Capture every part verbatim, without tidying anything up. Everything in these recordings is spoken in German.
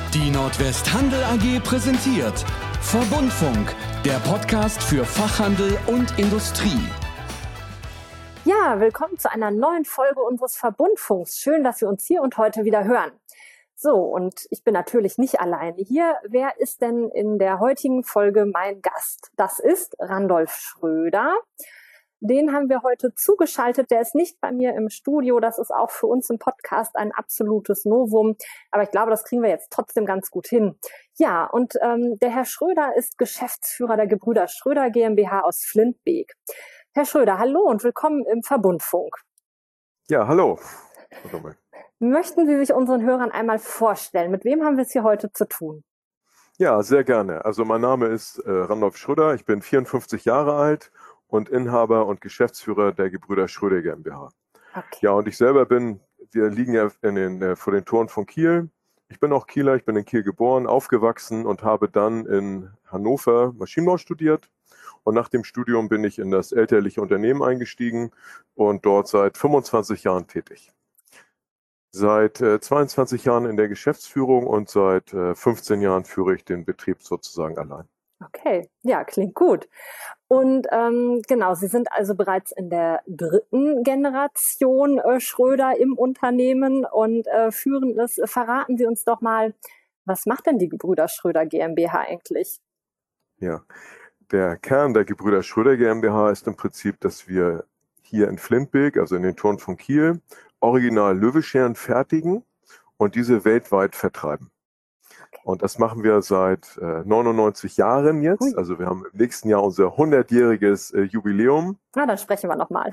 Die Nordwest Handel A G präsentiert Verbundfunk, der Podcast für Fachhandel und Industrie. Ja, willkommen zu einer neuen Folge unseres Verbundfunks. Schön, dass wir uns hier und heute wieder hören. So, und ich bin natürlich nicht alleine hier. Wer ist denn in der heutigen Folge mein Gast? Das ist Randolph Schröder. Den haben wir heute zugeschaltet. Der ist nicht bei mir im Studio. Das ist auch für uns im Podcast ein absolutes Novum. Aber ich glaube, das kriegen wir jetzt trotzdem ganz gut hin. Ja, und ähm, der Herr Schröder ist Geschäftsführer der Gebrüder Schröder GmbH aus Flintbeek. Herr Schröder, hallo und willkommen im Verbundfunk. Ja, hallo. Möchten Sie sich unseren Hörern einmal vorstellen? Mit wem haben wir es hier heute zu tun? Ja, sehr gerne. Also mein Name ist äh, Randolph Schröder. Ich bin vierundfünfzig Jahre alt und Inhaber und Geschäftsführer der Gebrüder Schröder GmbH. Okay. Ja, und ich selber bin, wir liegen ja in den, äh, vor den Toren von Kiel. Ich bin auch Kieler, ich bin in Kiel geboren, aufgewachsen und habe dann in Hannover Maschinenbau studiert. Und nach dem Studium bin ich in das elterliche Unternehmen eingestiegen und dort seit fünfundzwanzig Jahren tätig. Seit äh, zweiundzwanzig Jahren in der Geschäftsführung und seit äh, fünfzehn Jahren führe ich den Betrieb sozusagen allein. Okay, ja, klingt gut. Und ähm, genau, Sie sind also bereits in der dritten Generation äh, Schröder im Unternehmen und äh, führen es. Verraten Sie uns doch mal, was macht denn die Gebrüder Schröder GmbH eigentlich? Ja, der Kern der Gebrüder Schröder GmbH ist im Prinzip, dass wir hier in Flintbeek, also in den Toren von Kiel, original Löwescheren fertigen und diese weltweit vertreiben. Und das machen wir seit äh, neunundneunzig Jahren jetzt. Ui. Also wir haben im nächsten Jahr unser hundertjähriges äh, Jubiläum. Na, dann sprechen wir nochmal.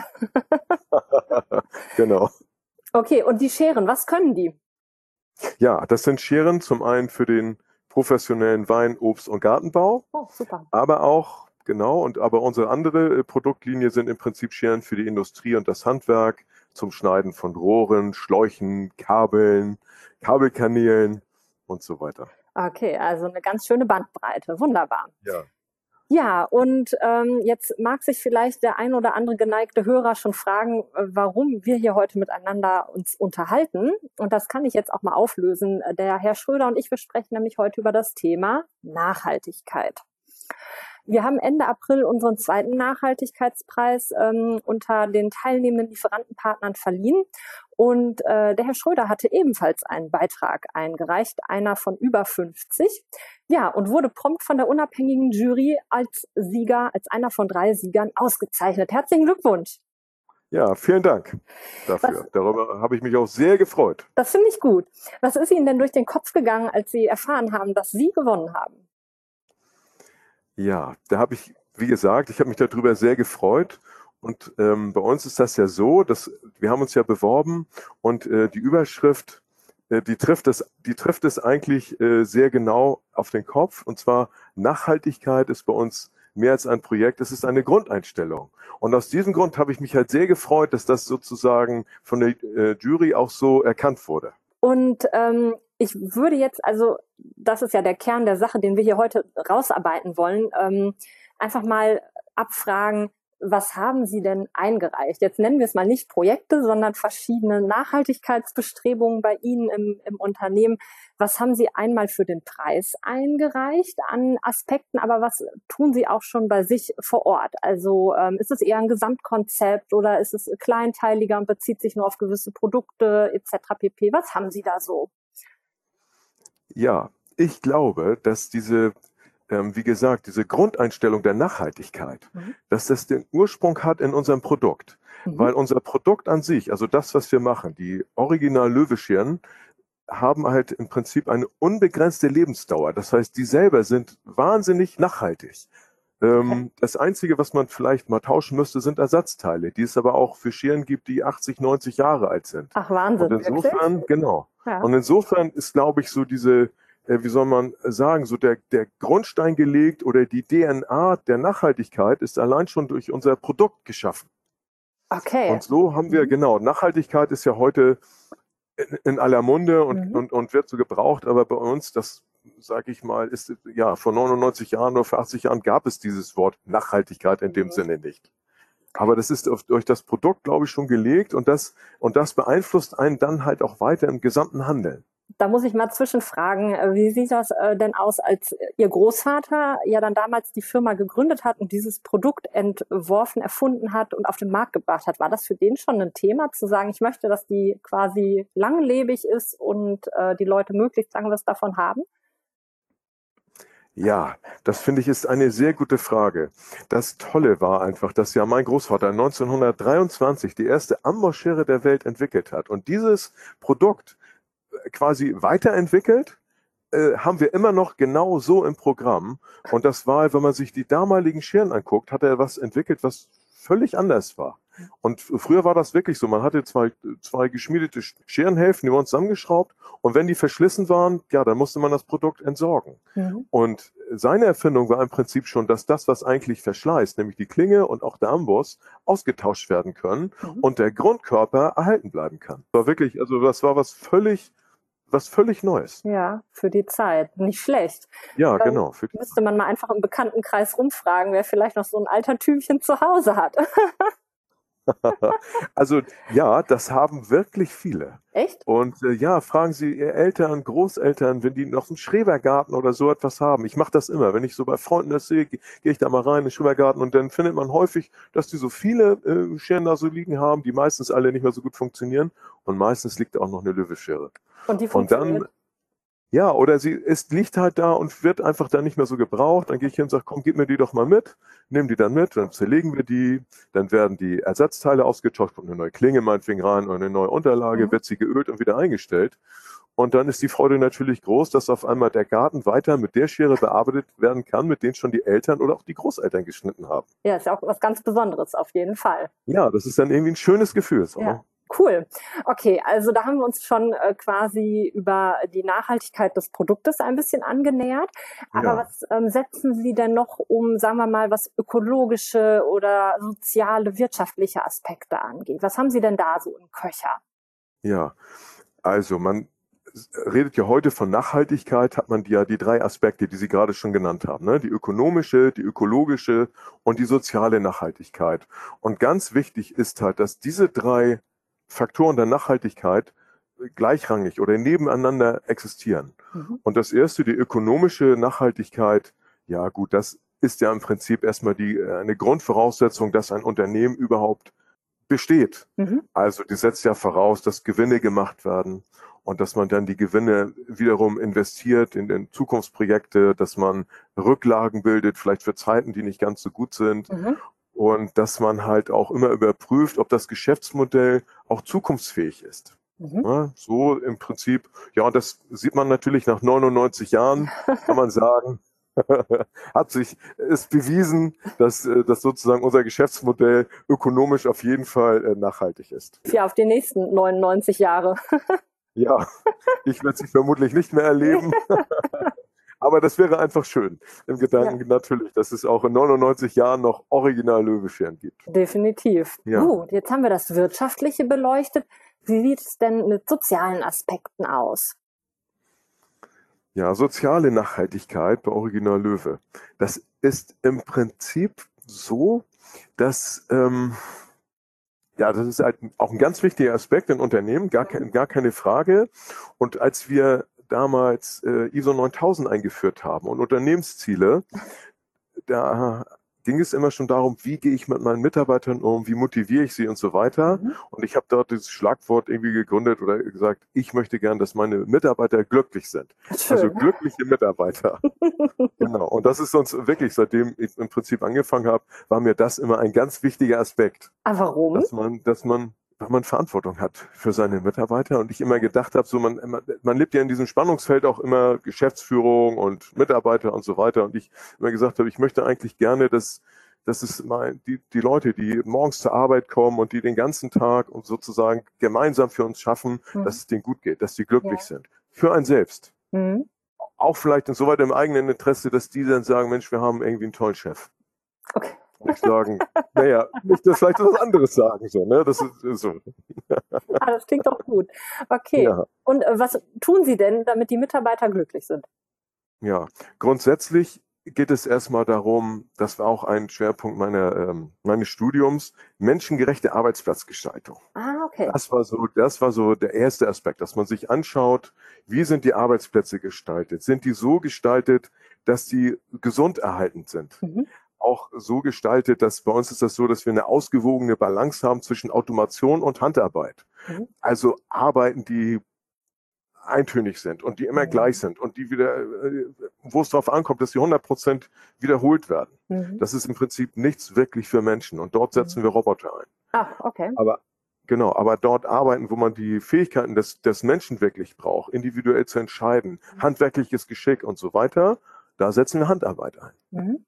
Genau. Okay, und die Scheren, was können die? Ja, das sind Scheren zum einen für den professionellen Wein-, Obst- und Gartenbau. Oh, super. Aber auch, genau, und aber unsere andere äh, Produktlinie sind im Prinzip Scheren für die Industrie und das Handwerk zum Schneiden von Rohren, Schläuchen, Kabeln, Kabelkanälen und so weiter. Okay, also eine ganz schöne Bandbreite. Wunderbar. Ja. Ja, und ähm, jetzt mag sich vielleicht der ein oder andere geneigte Hörer schon fragen, äh, warum wir hier heute miteinander uns unterhalten. Und das kann ich jetzt auch mal auflösen. Der Herr Schröder und ich, wir sprechen nämlich heute über das Thema Nachhaltigkeit. Wir haben Ende April unseren zweiten Nachhaltigkeitspreis ähm, unter den teilnehmenden Lieferantenpartnern verliehen. Und äh, der Herr Schröder hatte ebenfalls einen Beitrag eingereicht, einer von über fünfzig. Ja, und wurde prompt von der unabhängigen Jury als Sieger, als einer von drei Siegern ausgezeichnet. Herzlichen Glückwunsch. Ja, vielen Dank dafür. Was? Darüber habe ich mich auch sehr gefreut. Das finde ich gut. Was ist Ihnen denn durch den Kopf gegangen, als Sie erfahren haben, dass Sie gewonnen haben? Ja, da habe ich, wie gesagt, ich habe mich darüber sehr gefreut. Und ähm, bei uns ist das ja so, dass wir haben uns ja beworben und äh, die Überschrift, äh, die trifft es, die trifft es eigentlich äh, sehr genau auf den Kopf. Und zwar Nachhaltigkeit ist bei uns mehr als ein Projekt, es ist eine Grundeinstellung. Und aus diesem Grund habe ich mich halt sehr gefreut, dass das sozusagen von der äh, Jury auch so erkannt wurde. Und ähm, ich würde jetzt, also das ist ja der Kern der Sache, den wir hier heute rausarbeiten wollen, ähm, einfach mal abfragen, was haben Sie denn eingereicht? Jetzt nennen wir es mal nicht Projekte, sondern verschiedene Nachhaltigkeitsbestrebungen bei Ihnen im, im Unternehmen. Was haben Sie einmal für den Preis eingereicht an Aspekten, aber was tun Sie auch schon bei sich vor Ort? Also ähm, ist es eher ein Gesamtkonzept oder ist es kleinteiliger und bezieht sich nur auf gewisse Produkte et cetera pp.? Was haben Sie da so? Ja, ich glaube, dass diese Ähm, wie gesagt, diese Grundeinstellung der Nachhaltigkeit, mhm. dass das den Ursprung hat in unserem Produkt. Mhm. Weil unser Produkt an sich, also das, was wir machen, die Original Löwescheren, haben halt im Prinzip eine unbegrenzte Lebensdauer. Das heißt, die selber sind wahnsinnig nachhaltig. Ähm, okay. Das Einzige, was man vielleicht mal tauschen müsste, sind Ersatzteile, die es aber auch für Scheren gibt, die achtzig, neunzig Jahre alt sind. Ach, Wahnsinn. Und insofern, wirklich? genau. Ja. Und insofern ist, glaube ich, so diese wie soll man sagen, so der, der Grundstein gelegt oder die D N A der Nachhaltigkeit ist allein schon durch unser Produkt geschaffen. Okay. Und so haben wir, genau, Nachhaltigkeit ist ja heute in, in aller Munde und, mhm. und, und wird so gebraucht, aber bei uns, das sage ich mal, ist ja vor neunundneunzig Jahren oder vor achtzig Jahren gab es dieses Wort Nachhaltigkeit in dem mhm. Sinne nicht. Aber das ist auf, durch das Produkt, glaube ich, schon gelegt und das, und das beeinflusst einen dann halt auch weiter im gesamten Handeln. Da muss ich mal zwischenfragen, äh, wie sieht das äh, denn aus, als Ihr Großvater ja dann damals die Firma gegründet hat und dieses Produkt entworfen, erfunden hat und auf den Markt gebracht hat? War das für den schon ein Thema, zu sagen, ich möchte, dass die quasi langlebig ist und äh, die Leute möglichst lange was davon haben? Ja, das finde ich ist eine sehr gute Frage. Das Tolle war einfach, dass ja mein Großvater neunzehnhundertdreiundzwanzig die erste Ambossschere der Welt entwickelt hat. Und dieses Produkt quasi weiterentwickelt, äh, haben wir immer noch genau so im Programm. Und das war, wenn man sich die damaligen Scheren anguckt, hat er was entwickelt, was völlig anders war. Und früher war das wirklich so. Man hatte zwei, zwei geschmiedete Scherenhälften, die waren zusammengeschraubt. Und wenn die verschlissen waren, ja, dann musste man das Produkt entsorgen. Mhm. Und seine Erfindung war im Prinzip schon, dass das, was eigentlich verschleißt, nämlich die Klinge und auch der Amboss, ausgetauscht werden können mhm. und der Grundkörper erhalten bleiben kann. Das war wirklich, also das war was völlig, was völlig Neues. Ja, für die Zeit. Nicht schlecht. Ja, Dann genau. Für die müsste man mal einfach im Bekanntenkreis rumfragen, wer vielleicht noch so ein Altertümchen zu Hause hat. Also ja, das haben wirklich viele. Echt? Und äh, ja, fragen Sie Ihr Eltern, Großeltern, wenn die noch einen Schrebergarten oder so etwas haben. Ich mache das immer. Wenn ich so bei Freunden das sehe, gehe ich da mal rein in den Schrebergarten und dann findet man häufig, dass die so viele äh, Scheren da so liegen haben, die meistens alle nicht mehr so gut funktionieren. Und meistens liegt auch noch eine Löweschere. Und die funktioniert? Und dann, ja, oder sie ist, liegt halt da und wird einfach dann nicht mehr so gebraucht. Dann gehe ich hin und sage, komm, gib mir die doch mal mit. Nehmen die dann mit, dann zerlegen wir die. Dann werden die Ersatzteile ausgetauscht, kommt eine neue Klinge meinetwegen rein und eine neue Unterlage, mhm. wird sie geölt und wieder eingestellt. Und dann ist die Freude natürlich groß, dass auf einmal der Garten weiter mit der Schere bearbeitet werden kann, mit denen schon die Eltern oder auch die Großeltern geschnitten haben. Ja, ist ja auch was ganz Besonderes auf jeden Fall. Ja, das ist dann irgendwie ein schönes Gefühl. So, ja. ne? Cool. Okay, also da haben wir uns schon äh, quasi über die Nachhaltigkeit des Produktes ein bisschen angenähert. Aber ja. was ähm, setzen Sie denn noch, um, sagen wir mal, was ökologische oder soziale, wirtschaftliche Aspekte angeht? Was haben Sie denn da so im Köcher? Ja, also man redet ja heute von Nachhaltigkeit, hat man die, ja die drei Aspekte, die Sie gerade schon genannt haben, ne? Die ökonomische, die ökologische und die soziale Nachhaltigkeit. Und ganz wichtig ist halt, dass diese drei Faktoren der Nachhaltigkeit gleichrangig oder nebeneinander existieren. Mhm. Und das erste, die ökonomische Nachhaltigkeit, ja gut, das ist ja im Prinzip erstmal die, eine Grundvoraussetzung, dass ein Unternehmen überhaupt besteht. Mhm. Also die setzt ja voraus, dass Gewinne gemacht werden und dass man dann die Gewinne wiederum investiert in, in Zukunftsprojekte, dass man Rücklagen bildet, vielleicht für Zeiten, die nicht ganz so gut sind. Mhm. Und dass man halt auch immer überprüft, ob das Geschäftsmodell auch zukunftsfähig ist. Mhm. Ja, so im Prinzip, ja, und das sieht man natürlich nach neunundneunzig Jahren, kann man sagen, hat sich, ist bewiesen, dass, dass sozusagen unser Geschäftsmodell ökonomisch auf jeden Fall nachhaltig ist. Ja, auf die nächsten neunundneunzig Jahre. Ja, ich werde sie vermutlich nicht mehr erleben. Aber das wäre einfach schön, im Gedanken ja. natürlich, dass es auch in neunundneunzig Jahren noch original Löwescheren gibt. Definitiv. Ja. Gut, jetzt haben wir das Wirtschaftliche beleuchtet. Wie sieht es denn mit sozialen Aspekten aus? Ja, soziale Nachhaltigkeit bei Original Löwe. Das ist im Prinzip so, dass, ähm, ja, das ist halt auch ein ganz wichtiger Aspekt in Unternehmen, gar, ke- gar keine Frage. Und als wir damals äh, I S O neuntausend eingeführt haben und Unternehmensziele, da ging es immer schon darum, wie gehe ich mit meinen Mitarbeitern um, wie motiviere ich sie und so weiter. Mhm. Und ich habe dort dieses Schlagwort irgendwie gegründet oder gesagt, ich möchte gern, dass meine Mitarbeiter glücklich sind. Schön. Also glückliche Mitarbeiter. Genau. Und das ist uns wirklich, seitdem ich im Prinzip angefangen habe, war mir das immer ein ganz wichtiger Aspekt. Aber warum? Dass man, dass man weil man Verantwortung hat für seine Mitarbeiter und ich immer gedacht habe, so man, man lebt ja in diesem Spannungsfeld auch immer Geschäftsführung und Mitarbeiter und so weiter und ich immer gesagt habe, ich möchte eigentlich gerne, dass, dass es mal die, die Leute, die morgens zur Arbeit kommen und die den ganzen Tag und sozusagen gemeinsam für uns schaffen, mhm. dass es denen gut geht, dass die glücklich ja. sind. Für einen selbst. Mhm. Auch vielleicht insoweit im eigenen Interesse, dass die dann sagen, Mensch, wir haben irgendwie einen tollen Chef. Okay. Nicht sagen, naja, nicht das vielleicht was anderes sagen, so, ne? Das ist so. Ah, das klingt doch gut. Okay. Ja. Und äh, was tun Sie denn, damit die Mitarbeiter glücklich sind? Ja, grundsätzlich geht es erstmal darum, das war auch ein Schwerpunkt meiner, ähm, meines Studiums, menschengerechte Arbeitsplatzgestaltung. Ah, okay. Das war so, das war so der erste Aspekt, dass man sich anschaut, wie sind die Arbeitsplätze gestaltet? Sind die so gestaltet, dass die gesund erhaltend sind? Mhm. Auch so gestaltet, dass bei uns ist das so, dass wir eine ausgewogene Balance haben zwischen Automation und Handarbeit. Mhm. Also Arbeiten, die eintönig sind und die immer Mhm. gleich sind und die wieder, wo es darauf ankommt, dass die hundert Prozent wiederholt werden. Mhm. Das ist im Prinzip nichts wirklich für Menschen und dort setzen Mhm. wir Roboter ein. Ah, okay. Aber genau, aber dort arbeiten, wo man die Fähigkeiten des, des Menschen wirklich braucht, individuell zu entscheiden, handwerkliches Geschick und so weiter, da setzen wir Handarbeit ein. Mhm.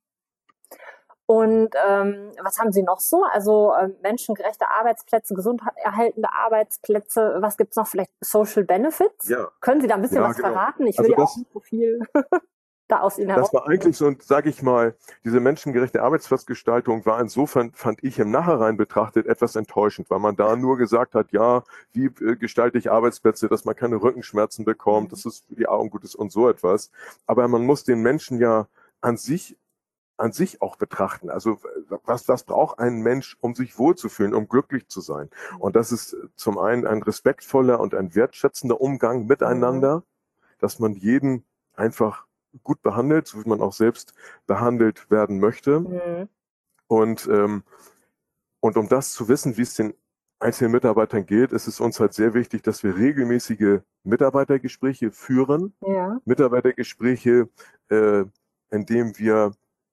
Und ähm, was haben Sie noch so? Also ähm, menschengerechte Arbeitsplätze, gesund erhaltende Arbeitsplätze. Was gibt's noch? Vielleicht Social Benefits? Ja. Können Sie da ein bisschen Ja, was genau. verraten? Ich Also will ja das- auch nicht so viel da aus Ihnen heraus. Das war eigentlich so, sage ich mal, diese menschengerechte Arbeitsplatzgestaltung war insofern, fand ich im Nachhinein betrachtet, etwas enttäuschend, weil man da nur gesagt hat, ja, wie äh, gestalte ich Arbeitsplätze, dass man keine Rückenschmerzen bekommt, dass es für die Augen gut ist und so etwas. Aber man muss den Menschen ja an sich an sich auch betrachten. Also was, was braucht ein Mensch, um sich wohlzufühlen, um glücklich zu sein? Und das ist zum einen ein respektvoller und ein wertschätzender Umgang miteinander, dass man jeden einfach gut behandelt, so wie man auch selbst behandelt werden möchte. Mhm. Und, ähm, und um das zu wissen, wie es den einzelnen Mitarbeitern geht, ist es uns halt sehr wichtig, dass wir regelmäßige Mitarbeitergespräche führen. Ja. Mitarbeitergespräche, äh, in dem wir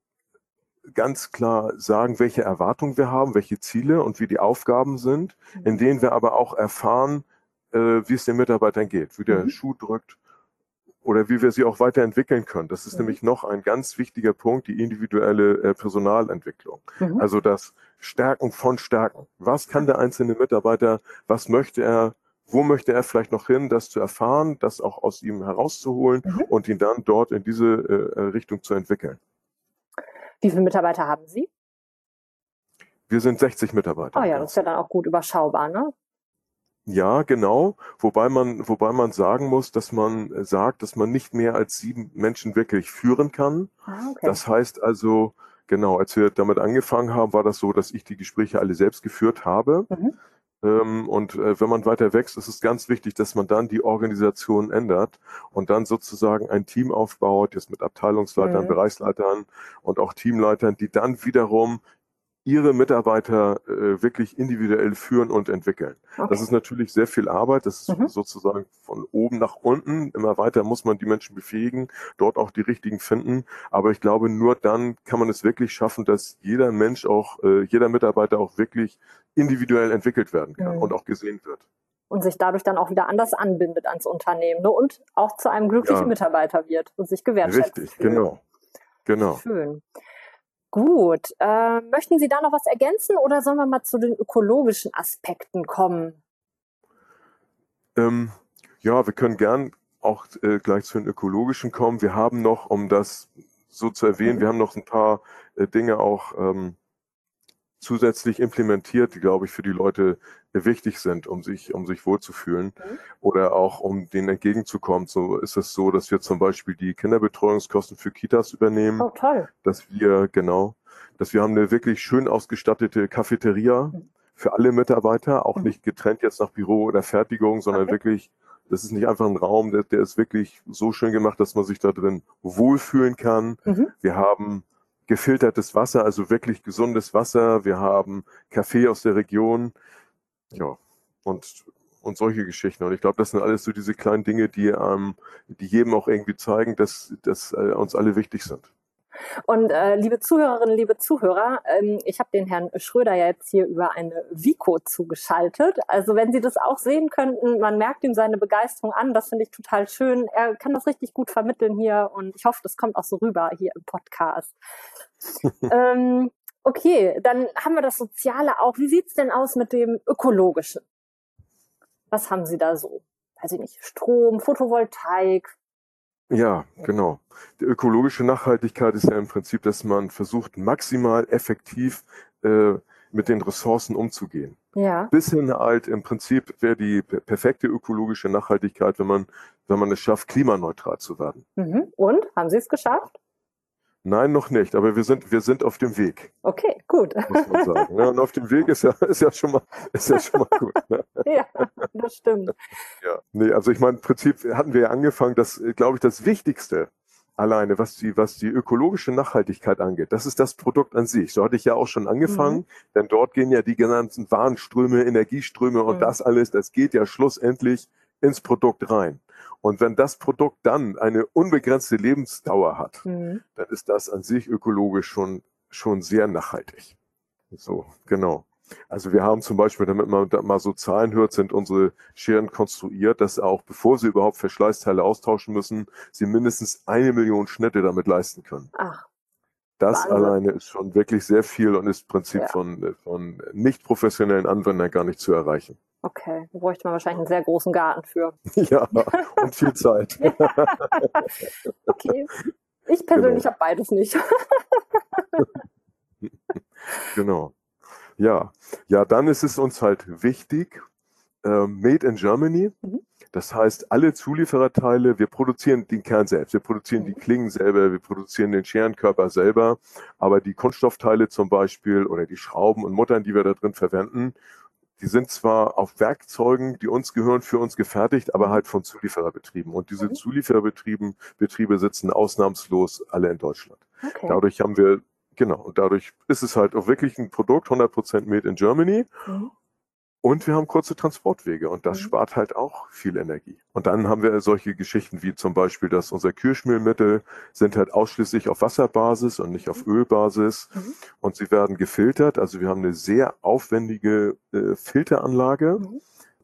ganz klar sagen, welche Erwartungen wir haben, welche Ziele und wie die Aufgaben sind, in denen wir aber auch erfahren, äh, wie es den Mitarbeitern geht, wie der Mhm. Schuh drückt oder wie wir sie auch weiterentwickeln können. Das ist Mhm. nämlich noch ein ganz wichtiger Punkt, die individuelle äh, Personalentwicklung. Mhm. Also das Stärken von Stärken. Was kann der einzelne Mitarbeiter, was möchte er, wo möchte er vielleicht noch hin, das zu erfahren, das auch aus ihm herauszuholen Mhm. und ihn dann dort in diese äh, Richtung zu entwickeln. Wie viele Mitarbeiter haben Sie? Wir sind sechzig Mitarbeiter. Oh ja, das ist ja dann auch gut überschaubar, ne? Ja, genau. Wobei man, wobei man sagen muss, dass man sagt, dass man nicht mehr als sieben Menschen wirklich führen kann. Ah, okay. Das heißt also, genau, als wir damit angefangen haben, war das so, dass ich die Gespräche alle selbst geführt habe. Mhm. Ähm, und äh, wenn man weiter wächst, ist es ganz wichtig, dass man dann die Organisation ändert und dann sozusagen ein Team aufbaut, jetzt mit Abteilungsleitern, Mhm. Bereichsleitern und auch Teamleitern, die dann wiederum ihre Mitarbeiter äh, wirklich individuell führen und entwickeln. Okay. Das ist natürlich sehr viel Arbeit. Das ist Mhm. sozusagen von oben nach unten. Immer weiter muss man die Menschen befähigen, dort auch die richtigen finden. Aber ich glaube, nur dann kann man es wirklich schaffen, dass jeder Mensch auch, äh, jeder Mitarbeiter auch wirklich individuell entwickelt werden kann Mhm. und auch gesehen wird. Und sich dadurch dann auch wieder anders anbindet ans Unternehmen, ne? Und auch zu einem glücklichen Ja. Mitarbeiter wird und sich gewertschätzt Richtig, fühlt. genau. Genau. Schön. Gut. Äh, möchten Sie da noch was ergänzen oder sollen wir mal zu den ökologischen Aspekten kommen? Ähm, ja, wir können gern auch äh, gleich zu den ökologischen kommen. Wir haben noch, um das so zu erwähnen, Mhm. wir haben noch ein paar äh, Dinge auch ähm, zusätzlich implementiert, die, glaube ich, für die Leute äh, wichtig sind, um sich, um sich wohlzufühlen Mhm. oder auch um denen entgegenzukommen. So ist es so, dass wir zum Beispiel die Kinderbetreuungskosten für Kitas übernehmen, Oh, toll. dass wir, genau, dass wir haben eine wirklich schön ausgestattete Cafeteria Mhm. für alle Mitarbeiter, auch Mhm. nicht getrennt jetzt nach Büro oder Fertigung, sondern Okay. wirklich, das ist nicht einfach ein Raum, der, der ist wirklich so schön gemacht, dass man sich da drin wohlfühlen kann. Mhm. Wir haben gefiltertes Wasser, also wirklich gesundes Wasser. Wir haben Kaffee aus der Region. Ja, und, und solche Geschichten. Und ich glaube, das sind alles so diese kleinen Dinge, die, ähm, die jedem auch irgendwie zeigen, dass, dass äh, uns alle wichtig sind. Und äh, liebe Zuhörerinnen, liebe Zuhörer, ähm, ich habe den Herrn Schröder ja jetzt hier über eine Vico zugeschaltet. Also wenn Sie das auch sehen könnten, man merkt ihm seine Begeisterung an, das finde ich total schön. Er kann das richtig gut vermitteln hier und ich hoffe, das kommt auch so rüber hier im Podcast. ähm, okay, dann haben wir das Soziale auch. Wie sieht's denn aus mit dem Ökologischen? Was haben Sie da so? Weiß ich nicht, Strom, Photovoltaik? Ja, genau. Die ökologische Nachhaltigkeit ist ja im Prinzip, dass man versucht, maximal effektiv äh, mit den Ressourcen umzugehen. Ja. Bis hin halt im Prinzip wäre die per- perfekte ökologische Nachhaltigkeit, wenn man, wenn man es schafft, klimaneutral zu werden. Mhm. Und? Haben Sie es geschafft? Nein, noch nicht, aber wir sind, wir sind auf dem Weg. Okay, gut. Muss man sagen. Ja, und auf dem Weg ist ja, ist ja schon mal, ist ja schon mal gut. Ne? Ja, das stimmt. Ja, nee, also ich meine, im Prinzip hatten wir ja angefangen, dass, glaube ich, das Wichtigste alleine, was die, was die ökologische Nachhaltigkeit angeht, das ist das Produkt an sich. So hatte ich ja auch schon angefangen, mhm. denn dort gehen ja die genannten Warenströme, Energieströme und mhm. das alles, das geht ja schlussendlich ins Produkt rein. Und wenn das Produkt dann eine unbegrenzte Lebensdauer hat, mhm. dann ist das an sich ökologisch schon, schon sehr nachhaltig. So, genau. Also wir haben zum Beispiel, damit man da mal so Zahlen hört, sind unsere Scheren konstruiert, dass auch bevor sie überhaupt Verschleißteile austauschen müssen, sie mindestens eine Million Schnitte damit leisten können. Ach, das Wahnsinn. Alleine ist schon wirklich sehr viel und ist im Prinzip Ja. von, von nicht professionellen Anwendern gar nicht zu erreichen. Okay, da bräuchte man wahrscheinlich einen sehr großen Garten für. Ja, und viel Zeit. Okay, ich persönlich Genau. habe beides nicht. Genau. Ja, ja, dann ist es uns halt wichtig, äh, Made in Germany. Mhm. Das heißt, alle Zuliefererteile, wir produzieren den Kern selbst, wir produzieren Mhm. die Klingen selber, wir produzieren den Scherenkörper selber, aber die Kunststoffteile zum Beispiel oder die Schrauben und Muttern, die wir da drin verwenden, die sind zwar auf Werkzeugen, die uns gehören, für uns gefertigt, aber halt von Zuliefererbetrieben. Und diese Mhm. Zuliefererbetriebe Betriebe sitzen ausnahmslos alle in Deutschland. Okay. Dadurch haben wir, genau, und dadurch ist es halt auch wirklich ein Produkt, hundert Prozent made in Germany. Mhm. Und wir haben kurze Transportwege und das Mhm. spart halt auch viel Energie. Und dann haben wir solche Geschichten wie zum Beispiel, dass unser Kirschmehlmittel sind halt ausschließlich auf Wasserbasis und nicht auf Ölbasis Mhm. und sie werden gefiltert. Also wir haben eine sehr aufwendige äh, Filteranlage, Mhm.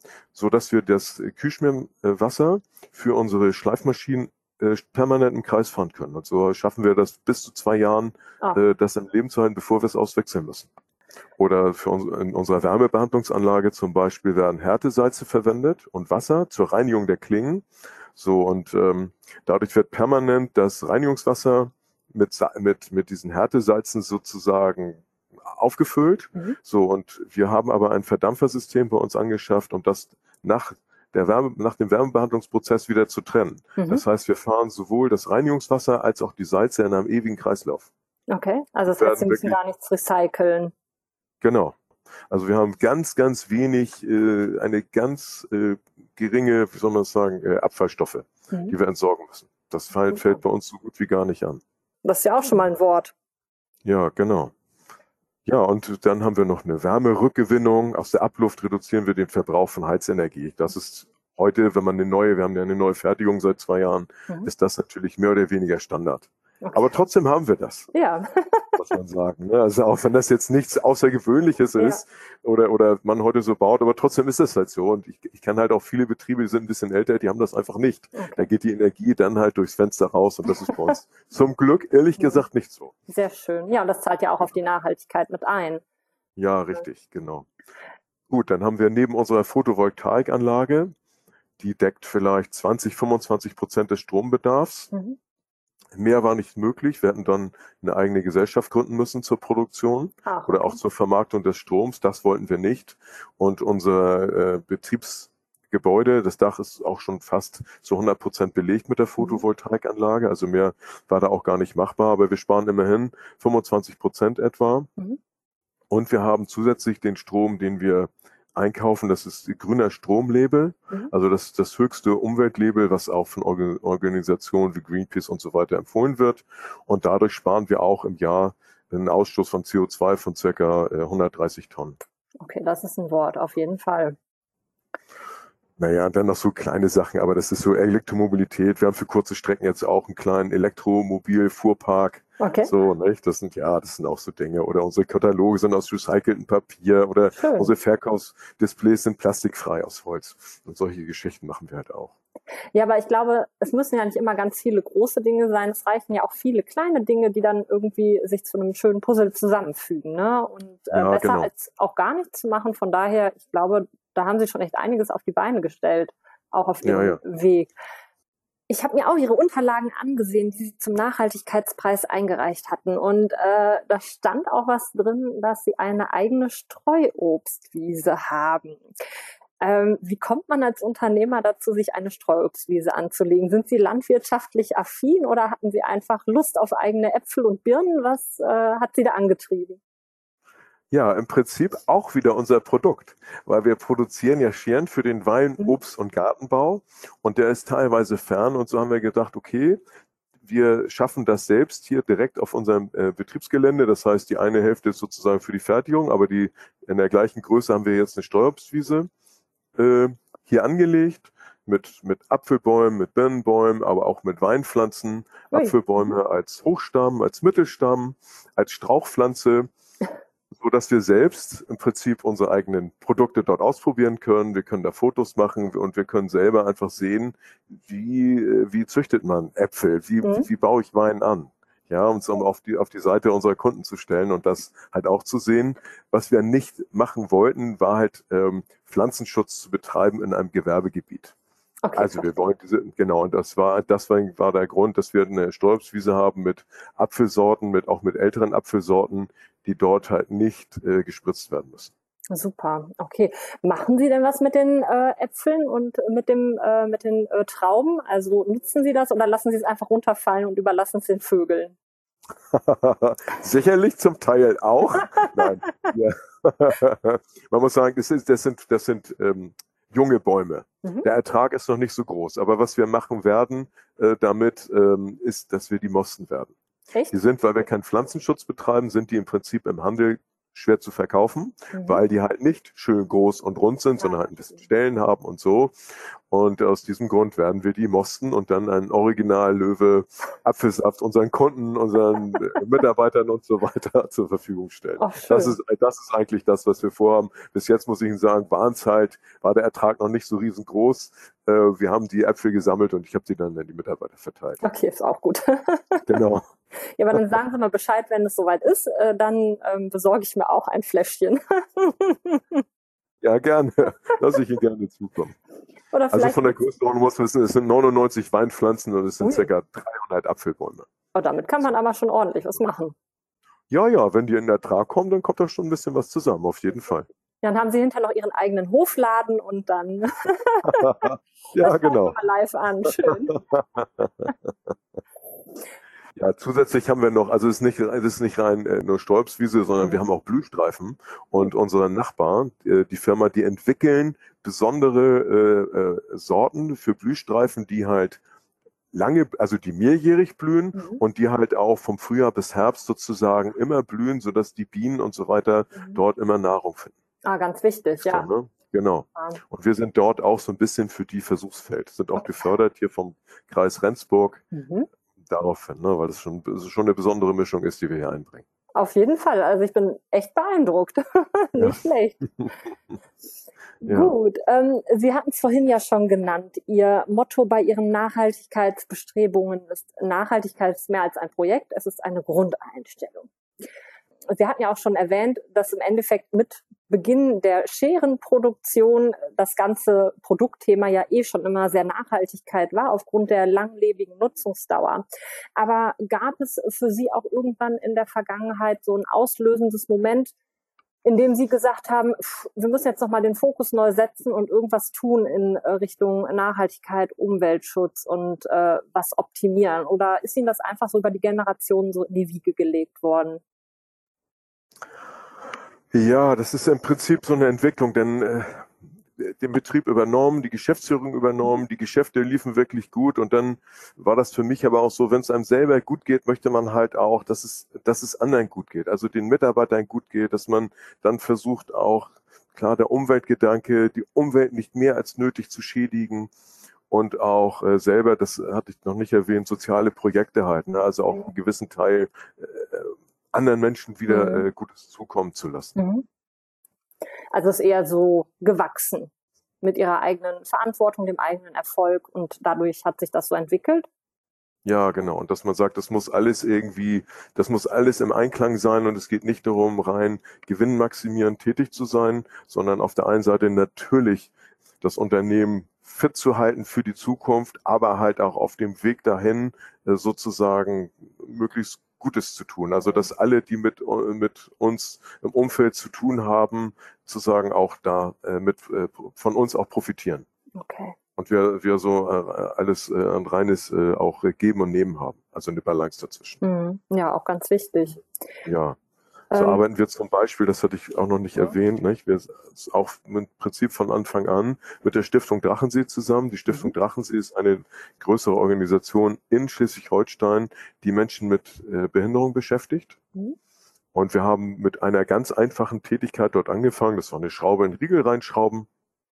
so dass wir das Kirschmehlwasser für unsere Schleifmaschinen äh, permanent im Kreis fahren können. Und so schaffen wir das bis zu zwei Jahren, Ah. äh, das im Leben zu halten, bevor wir es auswechseln müssen. Oder für uns, in unserer Wärmebehandlungsanlage zum Beispiel werden Härtesalze verwendet und Wasser zur Reinigung der Klingen. So, und ähm, dadurch wird permanent das Reinigungswasser mit, Sa- mit, mit diesen Härtesalzen sozusagen aufgefüllt. Mhm. So, und wir haben aber ein Verdampfersystem bei uns angeschafft, um das nach der Wärme, nach dem Wärmebehandlungsprozess wieder zu trennen. Mhm. Das heißt, wir fahren sowohl das Reinigungswasser als auch die Salze in einem ewigen Kreislauf. Okay, also das Wir heißt, Sie werden müssen wirklich- gar nichts recyceln. Genau. Also wir haben ganz, ganz wenig, äh, eine ganz äh, geringe, wie soll man das sagen, äh, Abfallstoffe, Mhm. die wir entsorgen müssen. Das fällt, Super. fällt bei uns so gut wie gar nicht an. Das ist ja auch schon mal ein Wort. Ja, genau. Ja, und dann haben wir noch eine Wärmerückgewinnung. Aus der Abluft reduzieren wir den Verbrauch von Heizenergie. Das ist heute, wenn man eine neue, wir haben ja eine neue Fertigung seit zwei Jahren, Mhm. ist das natürlich mehr oder weniger Standard. Okay. Aber trotzdem haben wir das. Ja. Muss man sagen. Ne? Also auch wenn das jetzt nichts Außergewöhnliches Ja. ist oder, oder man heute so baut, aber trotzdem ist das halt so. Und ich, ich kenne halt auch viele Betriebe, die sind ein bisschen älter, die haben das einfach nicht. Okay. Da geht die Energie dann halt durchs Fenster raus und das ist bei uns zum Glück ehrlich gesagt nicht so. Sehr schön. Ja, und das zahlt ja auch auf die Nachhaltigkeit mit ein. Ja, richtig, genau. Gut, dann haben wir neben unserer Photovoltaikanlage, die deckt vielleicht zwanzig, fünfundzwanzig Prozent des Strombedarfs. Mhm. Mehr war nicht möglich. Wir hätten dann eine eigene Gesellschaft gründen müssen zur Produktion Ach, oder okay. auch zur Vermarktung des Stroms. Das wollten wir nicht. Und unser äh, Betriebsgebäude, das Dach ist auch schon fast zu hundert Prozent belegt mit der Photovoltaikanlage. Also mehr war da auch gar nicht machbar. Aber wir sparen immerhin fünfundzwanzig Prozent etwa. Mhm. Und wir haben zusätzlich den Strom, den wir einkaufen, das ist grüner Stromlabel, Mhm. also das ist das höchste Umweltlabel, was auch von Organ- Organisationen wie Greenpeace und so weiter empfohlen wird. Und dadurch sparen wir auch im Jahr einen Ausstoß von C O zwei von circa äh, hundertdreißig Tonnen. Okay, das ist ein Wort, auf jeden Fall. Naja, und dann noch so kleine Sachen, aber das ist so Elektromobilität. Wir haben für kurze Strecken jetzt auch einen kleinen Elektromobil-Fuhrpark. Okay. So, nicht? Das sind ja, das sind auch so Dinge. Oder unsere Kataloge sind aus recyceltem Papier oder Schön. unsere Verkaufsdisplays sind plastikfrei aus Holz. Und solche Geschichten machen wir halt auch. Ja, aber ich glaube, es müssen ja nicht immer ganz viele große Dinge sein. Es reichen ja auch viele kleine Dinge, die dann irgendwie sich zu einem schönen Puzzle zusammenfügen, ne? Und äh, Ja, besser genau. als auch gar nichts zu machen. Von daher, ich glaube, da haben Sie schon echt einiges auf die Beine gestellt, auch auf Ihrem Ja, ja. Weg. Ich habe mir auch Ihre Unterlagen angesehen, die Sie zum Nachhaltigkeitspreis eingereicht hatten. Und äh, da stand auch was drin, dass Sie eine eigene Streuobstwiese haben. Ähm, wie kommt man als Unternehmer dazu, sich eine Streuobstwiese anzulegen? Sind Sie landwirtschaftlich affin oder hatten Sie einfach Lust auf eigene Äpfel und Birnen? Was äh, hat Sie da angetrieben? Ja, im Prinzip auch wieder unser Produkt, weil wir produzieren ja Scheren für den Wein-, Mhm. Obst- und Gartenbau und der ist teilweise fern und so haben wir gedacht, okay, wir schaffen das selbst hier direkt auf unserem äh, Betriebsgelände. Das heißt, die eine Hälfte ist sozusagen für die Fertigung, aber die in der gleichen Größe haben wir jetzt eine Streuobstwiese äh, hier angelegt mit, mit Apfelbäumen, mit Birnenbäumen, aber auch mit Weinpflanzen. Ui. Apfelbäume als Hochstamm, als Mittelstamm, als Strauchpflanze, so dass wir selbst im Prinzip unsere eigenen Produkte dort ausprobieren können. Wir können da Fotos machen und wir können selber einfach sehen, wie, äh, wie züchtet man Äpfel, wie, Mhm. wie baue ich Wein an. Ja, uns um auf die, auf die Seite unserer Kunden zu stellen und das halt auch zu sehen. Was wir nicht machen wollten, war halt ähm, Pflanzenschutz zu betreiben in einem Gewerbegebiet. Okay, Also wir wollen diese, genau, und das war, das war, war der Grund, dass wir eine Streuobstwiese haben mit Apfelsorten, mit auch mit älteren Apfelsorten, die dort halt nicht äh, gespritzt werden müssen. super. Okay. Machen Sie denn was mit den äh, Äpfeln und mit dem äh, mit den äh, Trauben? Also nutzen Sie das oder lassen Sie es einfach runterfallen und überlassen es den Vögeln? Sicherlich zum Teil auch. Nein. Ja. Man muss sagen, das, ist, das sind, das sind ähm, junge Bäume. Mhm. Der Ertrag ist noch nicht so groß. Aber was wir machen werden äh, damit, ähm, ist, dass wir die mosten werden. Echt? Die sind, weil wir keinen Pflanzenschutz betreiben, sind die im Prinzip im Handel schwer zu verkaufen, Mhm. weil die halt nicht schön groß und rund sind, sondern halt ein bisschen Stellen haben und so. Und aus diesem Grund werden wir die mosten und dann einen Original Löwe Apfelsaft unseren Kunden, unseren Mitarbeitern und so weiter zur Verfügung stellen. Ach, schön. Das ist, das ist eigentlich das, was wir vorhaben. Bis jetzt muss ich Ihnen sagen, waren es halt, war der Ertrag noch nicht so riesengroß. Äh, wir haben die Äpfel gesammelt und ich habe sie dann an die Mitarbeiter verteilt. Okay, ist auch gut. Genau. Ja, aber dann sagen Sie mal Bescheid, wenn es soweit ist. Äh, dann ähm, besorge ich mir auch ein Fläschchen. Ja, gerne. Lasse ich Ihnen gerne zukommen. Oder Also vielleicht von der Größenordnung muss man wissen, es sind neunundneunzig Weinpflanzen und es sind Ui. circa dreihundert Apfelbäume. Oh, damit kann man aber schon ordentlich was machen. Ja, ja, wenn die in Ertrag kommen, dann kommt da schon ein bisschen was zusammen, auf jeden Fall. Dann haben Sie hinterher noch Ihren eigenen Hofladen und dann Ja, das genau. schauen wir mal live an. Schön. Ja, zusätzlich haben wir noch, also es ist nicht, es ist nicht rein äh, nur Streuobstwiese, sondern Mhm. wir haben auch Blühstreifen. Und unsere Nachbarn, äh, die Firma, die entwickeln besondere äh, äh, Sorten für Blühstreifen, die halt lange, also die mehrjährig blühen Mhm. und die halt auch vom Frühjahr bis Herbst sozusagen immer blühen, sodass die Bienen und so weiter Mhm. dort immer Nahrung finden. Ah, ganz wichtig, ja. So, ne? Genau. Ah, Und wir sind dort auch so ein bisschen für die Versuchsfeld, sind auch Okay. gefördert hier vom Kreis Rendsburg Mhm. daraufhin, ne? Weil das schon, das schon eine besondere Mischung ist, die wir hier einbringen. Auf jeden Fall. Also ich bin echt beeindruckt. Nicht schlecht. Ja. Gut, ähm, Sie hatten es vorhin ja schon genannt. Ihr Motto bei Ihren Nachhaltigkeitsbestrebungen ist: Nachhaltigkeit ist mehr als ein Projekt, es ist eine Grundeinstellung. Sie hatten ja auch schon erwähnt, dass im Endeffekt mit Beginn der Scherenproduktion das ganze Produktthema ja eh schon immer sehr Nachhaltigkeit war, aufgrund der langlebigen Nutzungsdauer. Aber gab es für Sie auch irgendwann in der Vergangenheit so ein auslösendes Moment, in dem Sie gesagt haben, pff, wir müssen jetzt nochmal den Fokus neu setzen und irgendwas tun in äh, Richtung Nachhaltigkeit, Umweltschutz und äh, was optimieren? Oder ist Ihnen das einfach so über die Generationen so in die Wiege gelegt worden? Ja, das ist im Prinzip so eine Entwicklung, denn äh, den Betrieb übernommen, die Geschäftsführung übernommen, die Geschäfte liefen wirklich gut und dann war das für mich aber auch so, wenn es einem selber gut geht, möchte man halt auch, dass es, dass es anderen gut geht, also den Mitarbeitern gut geht, dass man dann versucht auch, klar, der Umweltgedanke, die Umwelt nicht mehr als nötig zu schädigen und auch äh, selber, das hatte ich noch nicht erwähnt, soziale Projekte halt, ne? Also auch einen gewissen Teil äh, anderen Menschen wieder Mhm. äh, Gutes zukommen zu lassen. Mhm. Also es ist eher so gewachsen mit Ihrer eigenen Verantwortung, dem eigenen Erfolg und dadurch hat sich das so entwickelt? Ja, genau. Und dass man sagt, das muss alles irgendwie, das muss alles im Einklang sein und es geht nicht darum, rein gewinnmaximierend tätig zu sein, sondern auf der einen Seite natürlich das Unternehmen fit zu halten für die Zukunft, aber halt auch auf dem Weg dahin äh, sozusagen möglichst Gutes zu tun. Also dass alle, die mit, mit uns im Umfeld zu tun haben, sozusagen auch da äh, mit äh, von uns auch profitieren. Okay. Und wir, wir so äh, alles äh, ein reines äh, auch äh, Geben und Nehmen haben. Also eine Balance dazwischen. Mhm. Ja, auch ganz wichtig. Ja. So Ähm, arbeiten wir zum Beispiel, das hatte ich auch noch nicht ja. erwähnt, nicht? Wir sind auch im Prinzip von Anfang an mit der Stiftung Drachensee zusammen. Die Stiftung Mhm. Drachensee ist eine größere Organisation in Schleswig-Holstein, die Menschen mit äh, Behinderung beschäftigt. Mhm. Und wir haben mit einer ganz einfachen Tätigkeit dort angefangen. Das war eine Schraube in den Riegel reinschrauben.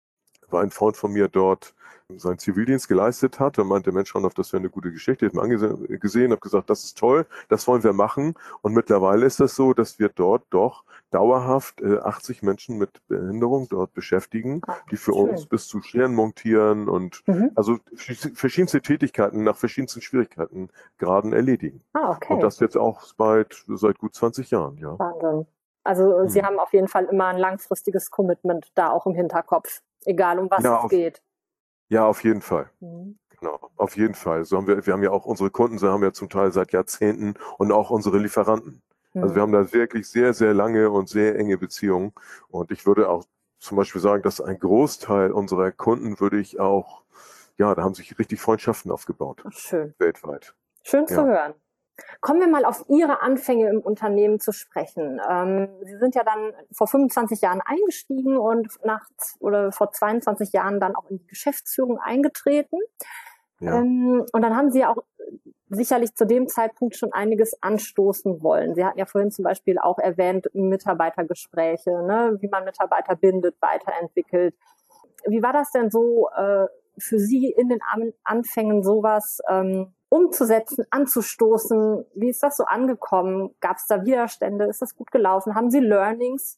War ein Freund von mir dort seinen Zivildienst geleistet hat und meinte, Mensch, auf das wäre eine gute Geschichte. Ich habe mir angesehen, habe gesagt, das ist toll, das wollen wir machen. Und mittlerweile ist das so, dass wir dort doch dauerhaft äh, achtzig Menschen mit Behinderung dort beschäftigen, Ach, die für schön. uns bis zu Scheren montieren und Mhm. also verschiedenste Tätigkeiten nach verschiedensten Schwierigkeiten Graden erledigen. Ah, Und okay. das jetzt auch bald, seit gut zwanzig Jahren, ja. Wahnsinn. Also Sie Hm. haben auf jeden Fall immer ein langfristiges Commitment da auch im Hinterkopf, egal um was Ja, es auf, geht. ja, auf jeden Fall. Mhm. Genau, auf jeden Fall. So haben wir, wir haben ja auch unsere Kunden, so haben wir zum Teil seit Jahrzehnten und auch unsere Lieferanten. Also wir Mhm. haben da wirklich sehr, sehr lange und sehr enge Beziehungen. Und ich würde auch zum Beispiel sagen, dass ein Großteil unserer Kunden würde ich auch, ja, da haben sich richtig Freundschaften aufgebaut, Ach, schön. weltweit. Schön zu Ja. hören. Kommen wir mal auf Ihre Anfänge im Unternehmen zu sprechen. Ähm, Sie sind ja dann vor fünfundzwanzig Jahren eingestiegen und nach oder vor zweiundzwanzig Jahren dann auch in die Geschäftsführung eingetreten. Ja. Ähm, und dann haben Sie ja auch sicherlich zu dem Zeitpunkt schon einiges anstoßen wollen. Sie hatten ja vorhin zum Beispiel auch erwähnt, Mitarbeitergespräche, ne, wie man Mitarbeiter bindet, weiterentwickelt. Wie war das denn so äh, für Sie in den An- Anfängen, sowas ähm, umzusetzen, anzustoßen? Wie ist das so angekommen? Gab es da Widerstände? Ist das gut gelaufen? Haben Sie Learnings?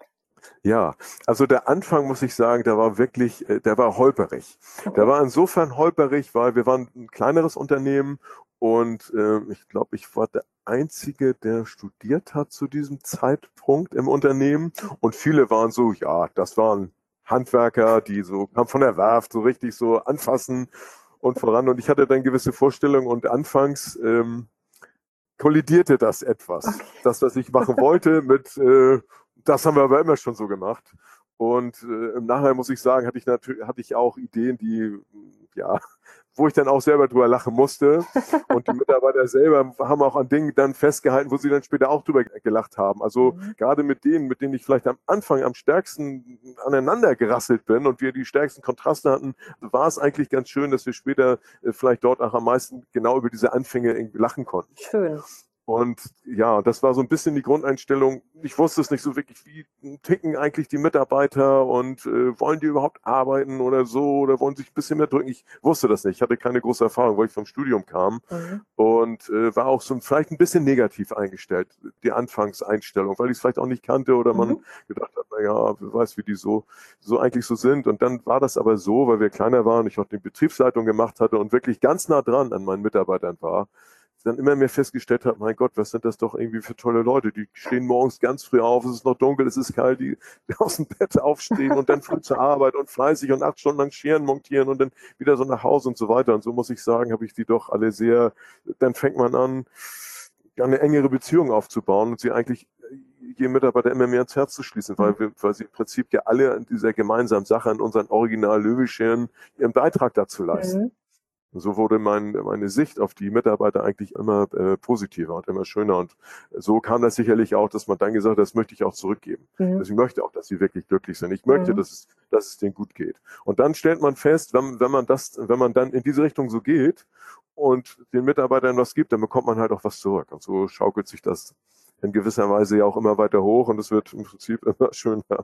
Ja, also der Anfang, muss ich sagen, der war wirklich, äh, der war holperig. Der Okay. war insofern holperig, weil wir waren ein kleineres Unternehmen und äh, ich glaube, ich war der Einzige, der studiert hat zu diesem Zeitpunkt im Unternehmen und viele waren so, ja, das waren Handwerker, die so kamen von der Werft, so richtig so anfassen und voran. Und ich hatte dann gewisse Vorstellungen und anfangs ähm, kollidierte das etwas. Okay. Das, was ich machen wollte, mit, äh, das haben wir aber immer schon so gemacht. Und äh, im Nachhinein muss ich sagen, hatte ich natürlich, hatte ich auch Ideen, die, ja, wo ich dann auch selber drüber lachen musste. Und die Mitarbeiter selber haben auch an Dingen dann festgehalten, wo sie dann später auch drüber gelacht haben. Also Mhm. gerade mit denen, mit denen ich vielleicht am Anfang am stärksten aneinander gerasselt bin und wir die stärksten Kontraste hatten, war es eigentlich ganz schön, dass wir später äh, vielleicht dort auch am meisten genau über diese Anfänge irgendwie lachen konnten. Schön. Und ja, das war so ein bisschen die Grundeinstellung. Ich wusste es nicht so wirklich, wie ticken eigentlich die Mitarbeiter und äh, wollen die überhaupt arbeiten oder so oder wollen sich ein bisschen mehr drücken. Ich wusste das nicht. Ich hatte keine große Erfahrung, weil ich vom Studium kam Mhm. und äh, war auch so vielleicht ein bisschen negativ eingestellt, die Anfangseinstellung, weil ich es vielleicht auch nicht kannte oder man Mhm. gedacht hat, naja, wer weiß, wie die so, so eigentlich so sind. Und dann war das aber so, weil wir kleiner waren, ich auch die Betriebsleitung gemacht hatte und wirklich ganz nah dran an meinen Mitarbeitern war, dann immer mehr festgestellt habe, mein Gott, was sind das doch irgendwie für tolle Leute, die stehen morgens ganz früh auf, es ist noch dunkel, es ist kalt, die, die aus dem Bett aufstehen und dann früh zur Arbeit und fleißig und acht Stunden lang Scheren montieren und dann wieder so nach Hause und so weiter. Und so muss ich sagen, habe ich die doch alle sehr, dann fängt man an, ja, eine engere Beziehung aufzubauen und sie eigentlich jedem Mitarbeiter immer mehr ins Herz zu schließen, weil wir, weil sie im Prinzip ja alle an dieser gemeinsamen Sache, an unseren Original Löwescheren ihren Beitrag dazu leisten. Mhm. So wurde mein, meine Sicht auf die Mitarbeiter eigentlich immer äh, positiver und immer schöner. Und so kam das sicherlich auch, dass man dann gesagt hat, das möchte ich auch zurückgeben. Mhm. Also ich möchte auch, dass sie wirklich glücklich sind. Ich möchte, Mhm. dass es, dass es denen gut geht. Und dann stellt man fest, wenn, wenn man das, wenn man dann in diese Richtung so geht und den Mitarbeitern was gibt, dann bekommt man halt auch was zurück. Und so schaukelt sich das in gewisser Weise ja auch immer weiter hoch und es wird im Prinzip immer schöner.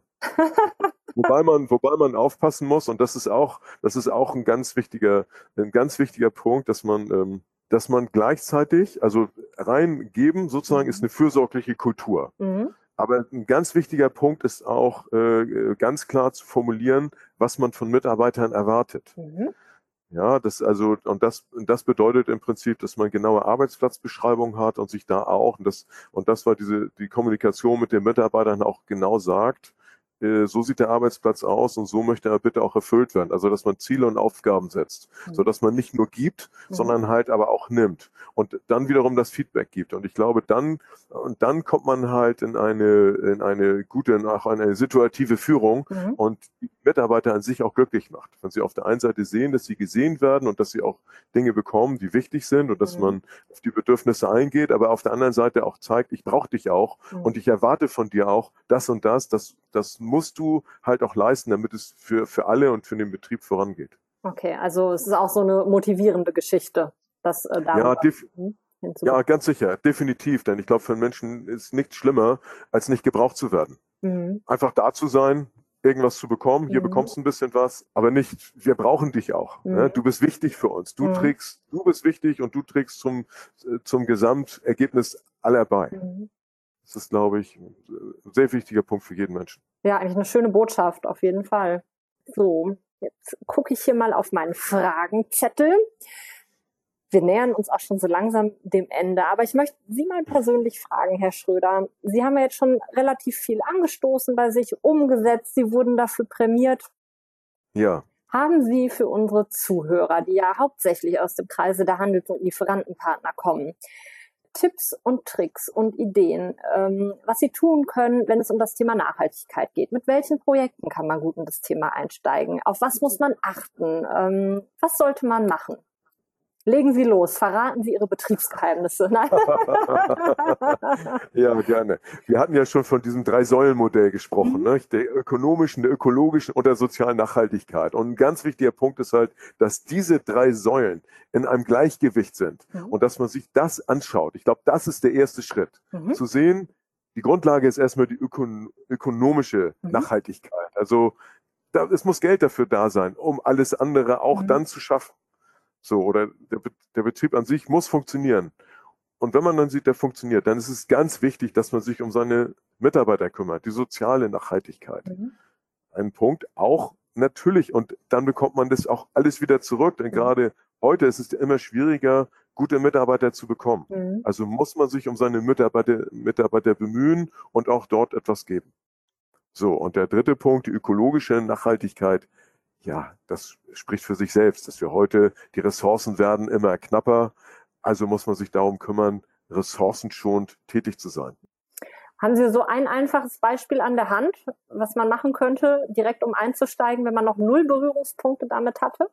Wobei man, wobei man aufpassen muss, und das ist auch, das ist auch ein ganz wichtiger, ein ganz wichtiger Punkt, dass man, ähm, dass man gleichzeitig, also reingeben sozusagen ist eine fürsorgliche Kultur. Mhm. Aber ein ganz wichtiger Punkt ist auch, äh, ganz klar zu formulieren, was man von Mitarbeitern erwartet. Mhm. Ja, das also, und das, das bedeutet im Prinzip, dass man genaue Arbeitsplatzbeschreibungen hat und sich da auch, und das, und das war diese, die Kommunikation mit den Mitarbeitern auch genau sagt, äh, so sieht der Arbeitsplatz aus und so möchte er bitte auch erfüllt werden. Also, dass man Ziele und Aufgaben setzt, Mhm. so dass man nicht nur gibt, Mhm. sondern halt aber auch nimmt und dann wiederum das Feedback gibt. Und ich glaube, dann, und dann kommt man halt in eine, in eine gute, auch eine situative Führung Mhm. und die Mitarbeiter an sich auch glücklich macht. Wenn sie auf der einen Seite sehen, dass sie gesehen werden und dass sie auch Dinge bekommen, die wichtig sind und dass Mhm. man auf die Bedürfnisse eingeht, aber auf der anderen Seite auch zeigt, ich brauche dich auch Mhm. und ich erwarte von dir auch das und das, das, das musst du halt auch leisten, damit es für, für alle und für den Betrieb vorangeht. Okay, also es ist auch so eine motivierende Geschichte, das äh, Ja, darüber def mhm, ja, hinzubekommen. ganz sicher, definitiv, denn ich glaube, für einen Menschen ist nichts schlimmer, als nicht gebraucht zu werden. Mhm. Einfach da zu sein, irgendwas zu bekommen, hier Mhm. bekommst du ein bisschen was, aber nicht, wir brauchen dich auch. Mhm. Ne? Du bist wichtig für uns. Du Mhm. trägst, du bist wichtig und du trägst zum, äh, zum Gesamtergebnis aller bei. Mhm. Das ist, glaube ich, ein sehr wichtiger Punkt für jeden Menschen. Ja, eigentlich eine schöne Botschaft, auf jeden Fall. So, jetzt gucke ich hier mal auf meinen Fragenzettel. Wir nähern uns auch schon so langsam dem Ende, aber ich möchte Sie mal persönlich fragen, Herr Schröder. Sie haben ja jetzt schon relativ viel angestoßen bei sich, umgesetzt, Sie wurden dafür prämiert. Ja. Haben Sie für unsere Zuhörer, die ja hauptsächlich aus dem Kreise der Handels- und Lieferantenpartner kommen, Tipps und Tricks und Ideen, ähm, was Sie tun können, wenn es um das Thema Nachhaltigkeit geht? Mit welchen Projekten kann man gut in das Thema einsteigen? Auf was muss man achten? Ähm, was sollte man machen? Legen Sie los, verraten Sie Ihre Betriebsgeheimnisse. Nein. Ja, gerne. Wir hatten ja schon von diesem Drei-Säulen-Modell gesprochen, Mhm. ne? Der ökonomischen, der ökologischen und der sozialen Nachhaltigkeit. Und ein ganz wichtiger Punkt ist halt, dass diese drei Säulen in einem Gleichgewicht sind Mhm. und dass man sich das anschaut. Ich glaube, das ist der erste Schritt. Mhm. Zu sehen, die Grundlage ist erstmal die ökon ökonomische Mhm. Nachhaltigkeit. Also da, es muss Geld dafür da sein, um alles andere auch Mhm. dann zu schaffen. So, oder der, Be- der Betrieb an sich muss funktionieren. Und wenn man dann sieht, der funktioniert, dann ist es ganz wichtig, dass man sich um seine Mitarbeiter kümmert, die soziale Nachhaltigkeit. Mhm. Ein Punkt, auch natürlich, und dann bekommt man das auch alles wieder zurück, denn Mhm. gerade heute ist es immer schwieriger, gute Mitarbeiter zu bekommen. Mhm. Also muss man sich um seine Mitarbeiter, Mitarbeiter bemühen und auch dort etwas geben. So, und der dritte Punkt, die ökologische Nachhaltigkeit. Ja, das spricht für sich selbst, dass wir heute, die Ressourcen werden immer knapper. Also muss man sich darum kümmern, ressourcenschonend tätig zu sein. Haben Sie so ein einfaches Beispiel an der Hand, was man machen könnte, direkt um einzusteigen, wenn man noch null Berührungspunkte damit hatte?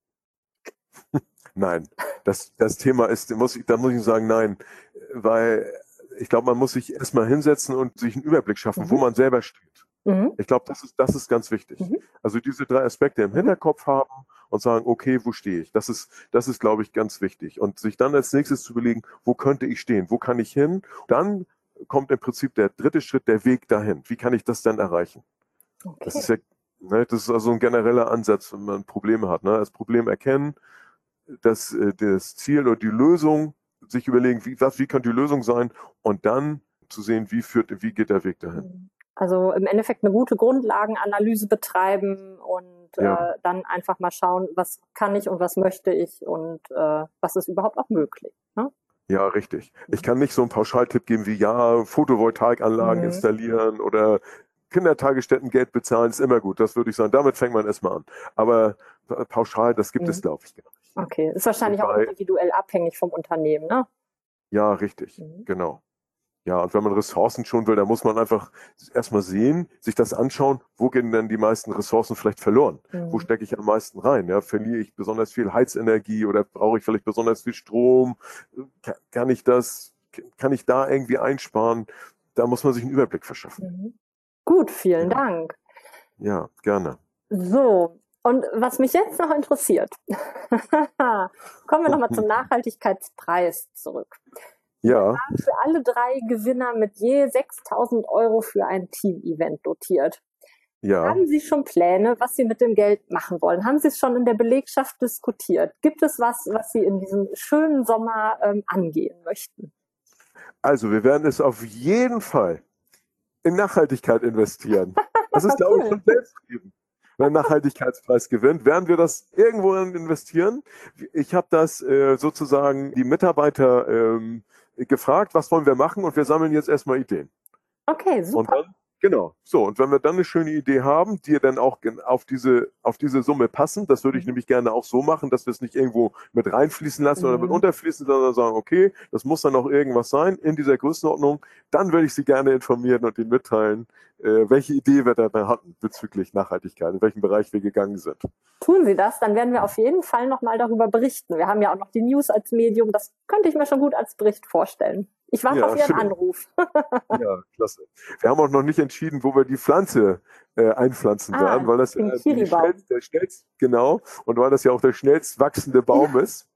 Nein, das, das Thema ist, muss ich, da muss ich sagen, nein, weil ich glaube, man muss sich erstmal hinsetzen und sich einen Überblick schaffen, Mhm. wo man selber steht. Mhm. Ich glaube, das ist, das ist ganz wichtig. Mhm. Also diese drei Aspekte im Mhm. Hinterkopf haben und sagen, okay, wo stehe ich? Das ist, das ist, glaube ich, ganz wichtig. Und sich dann als nächstes zu überlegen, wo könnte ich stehen? Wo kann ich hin? Dann kommt im Prinzip der dritte Schritt, der Weg dahin. Wie kann ich das dann erreichen? Das ist Okay. ja, ne, das ist also ein genereller Ansatz, wenn man Probleme hat. Ne? Das Problem erkennen, das, äh, das Ziel oder die Lösung, sich überlegen, wie, was, wie könnte die Lösung sein und dann zu sehen, wie führt, wie geht der Weg dahin. Also im Endeffekt eine gute Grundlagenanalyse betreiben und Ja. äh, dann einfach mal schauen, was kann ich und was möchte ich und äh, was ist überhaupt auch möglich. Ne? Ja, richtig. Ich kann nicht so einen Pauschaltipp geben wie, ja, Photovoltaikanlagen Mhm. installieren oder Kindertagesstätten Geld bezahlen, ist immer gut. Das würde ich sagen. Damit fängt man erstmal an. Aber äh, pauschal, das gibt Mhm. es, glaube ich, gar nicht. Okay, ist wahrscheinlich Und auch bei- individuell abhängig vom Unternehmen, ne? Ja, richtig. Mhm. Genau. Ja, und wenn man Ressourcen schon will, dann muss man einfach erstmal sehen, sich das anschauen, wo gehen denn die meisten Ressourcen vielleicht verloren? Mhm. Wo stecke ich am meisten rein? Ja, verliere ich besonders viel Heizenergie oder brauche ich vielleicht besonders viel Strom? Kann, kann ich das, kann ich da irgendwie einsparen? Da muss man sich einen Überblick verschaffen. Mhm. Gut, vielen Ja. Dank. Ja, gerne. So, und was mich jetzt noch interessiert, kommen wir nochmal zum Nachhaltigkeitspreis zurück. Ja, Für alle drei Gewinner mit je sechstausend Euro für ein Team-Event dotiert. ja. Haben Sie schon Pläne, was Sie mit dem Geld machen wollen? Haben Sie es schon in der Belegschaft diskutiert? Gibt es was, was Sie in diesem schönen Sommer ähm, angehen möchten? Also, wir werden es auf jeden Fall in Nachhaltigkeit investieren. Das ist, glaube ich, Cool. schon selbstredend. Wenn ein Nachhaltigkeitspreis gewinnt, werden wir das irgendwo investieren. Ich habe das äh, sozusagen die Mitarbeiter ähm, gefragt, was wollen wir machen, und wir sammeln jetzt erstmal Ideen. Okay, Und super. dann, Genau. So, und wenn wir dann eine schöne Idee haben, die dann auch auf diese, auf diese Summe passen, das würde ich nämlich gerne auch so machen, dass wir es nicht irgendwo mit reinfließen lassen mhm. oder mit unterfließen, sondern sagen, okay, das muss dann auch irgendwas sein in dieser Größenordnung, dann würde ich Sie gerne informieren und Ihnen mitteilen, äh, welche Idee wir da hatten bezüglich Nachhaltigkeit, in welchem Bereich wir gegangen sind. Tun Sie das, dann werden wir auf jeden Fall nochmal darüber berichten. Wir haben ja auch noch die News als Medium, das könnte ich mir schon gut als Bericht vorstellen. Ich warte ja, auf Ihren schön. Anruf. Ja, klasse. Wir haben auch noch nicht entschieden, wo wir die Pflanze äh, einpflanzen ah, werden, weil das ja äh, schnellst, der schnellst, genau, und weil das ja auch der schnellst wachsende Baum ja. ist,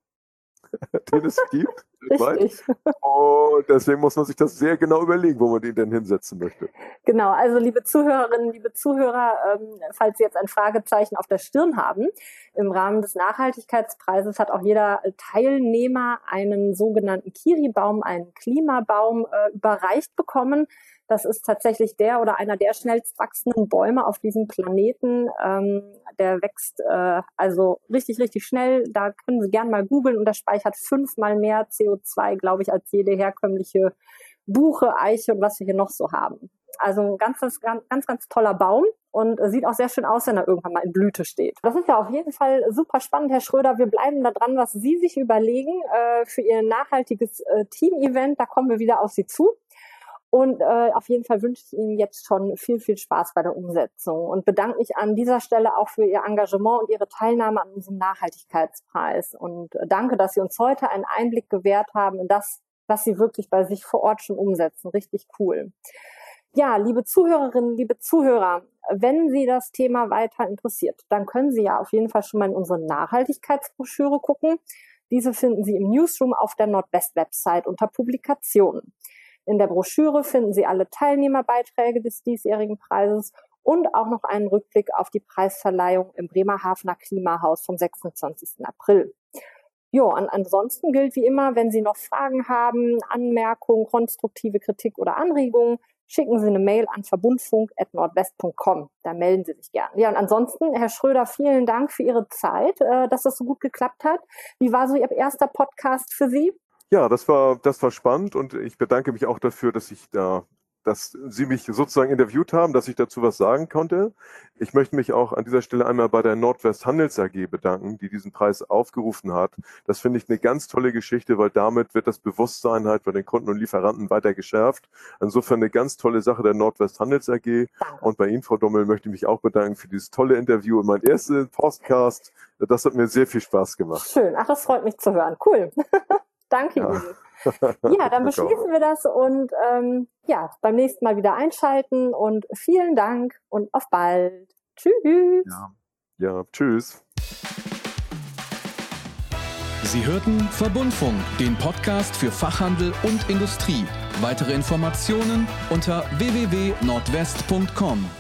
den es gibt. Richtig. Und deswegen muss man sich das sehr genau überlegen, wo man den denn hinsetzen möchte. Genau, also liebe Zuhörerinnen, liebe Zuhörer, ähm, falls Sie jetzt ein Fragezeichen auf der Stirn haben, im Rahmen des Nachhaltigkeitspreises hat auch jeder Teilnehmer einen sogenannten Kiribaum, einen Klimabaum äh, überreicht bekommen. Das ist tatsächlich der oder einer der schnellst wachsenden Bäume auf diesem Planeten. Ähm, der wächst äh, also richtig, richtig schnell. Da können Sie gerne mal googeln und der speichert fünfmal mehr C O zwei, glaube ich, als jede herkömmliche Buche, Eiche und was wir hier noch so haben. Also ein ganz, ganz, ganz, ganz toller Baum und sieht auch sehr schön aus, wenn er irgendwann mal in Blüte steht. Das ist ja auf jeden Fall super spannend, Herr Schröder. Wir bleiben da dran, was Sie sich überlegen äh, für Ihr nachhaltiges äh, Team-Event. Da kommen wir wieder auf Sie zu. Und äh, auf jeden Fall wünsche ich Ihnen jetzt schon viel, viel Spaß bei der Umsetzung und bedanke mich an dieser Stelle auch für Ihr Engagement und Ihre Teilnahme an unserem Nachhaltigkeitspreis. Und äh, danke, dass Sie uns heute einen Einblick gewährt haben in das, was Sie wirklich bei sich vor Ort schon umsetzen. Richtig cool. Ja, liebe Zuhörerinnen, liebe Zuhörer, wenn Sie das Thema weiter interessiert, dann können Sie ja auf jeden Fall schon mal in unsere Nachhaltigkeitsbroschüre gucken. Diese finden Sie im Newsroom auf der Nordwest-Website unter Publikationen. In der Broschüre finden Sie alle Teilnehmerbeiträge des diesjährigen Preises und auch noch einen Rückblick auf die Preisverleihung im Bremerhavener Klimahaus vom sechsundzwanzigsten April. Jo, und ansonsten gilt wie immer, wenn Sie noch Fragen haben, Anmerkungen, konstruktive Kritik oder Anregungen, schicken Sie eine Mail an verbundfunk at nordwest punkt com. Da melden Sie sich gerne. Ja, und ansonsten, Herr Schröder, vielen Dank für Ihre Zeit, dass das so gut geklappt hat. Wie war so Ihr erster Podcast für Sie? Ja, das war, das war spannend und ich bedanke mich auch dafür, dass ich da, dass Sie mich sozusagen interviewt haben, dass ich dazu was sagen konnte. Ich möchte mich auch an dieser Stelle einmal bei der Nordwest Handels A G bedanken, die diesen Preis aufgerufen hat. Das finde ich eine ganz tolle Geschichte, weil damit wird das Bewusstsein halt bei den Kunden und Lieferanten weiter geschärft. Insofern eine ganz tolle Sache der Nordwest Handels A G. Und bei Ihnen, Frau Dommel, möchte ich mich auch bedanken für dieses tolle Interview und mein erster Podcast. Das hat mir sehr viel Spaß gemacht. Schön. Ach, das freut mich zu hören. Cool. Danke ja. Ihnen. Ja, dann beschließen wir das und ähm, ja, beim nächsten Mal wieder einschalten und vielen Dank und auf bald. Tschüss. Ja, ja tschüss. Sie hörten Verbundfunk, den Podcast für Fachhandel und Industrie. Weitere Informationen unter w w w punkt nordwest punkt com.